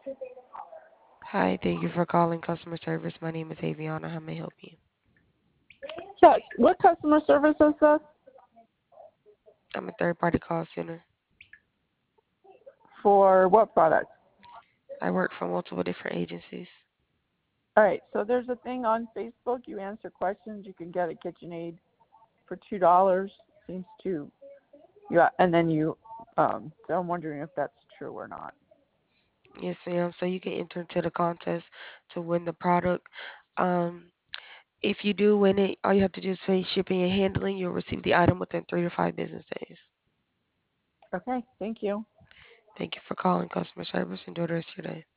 Hi, thank you for calling customer service. My name is Aviana. How may I help you? Yes. What customer service is this? I'm a third-party call center. For what product? I work for multiple different agencies. All right. So there's a thing on Facebook. You answer questions. You can get a KitchenAid for $2. Seems to yeah, and then you. So I'm wondering if that's true or not. Yes, ma'am. So you can enter into the contest to win the product. Um, if you do win it, all you have to do is pay shipping and handling. You'll receive the item within 3 to 5 business days. Okay. Thank you. Thank you for calling customer service. Enjoy the rest of your day.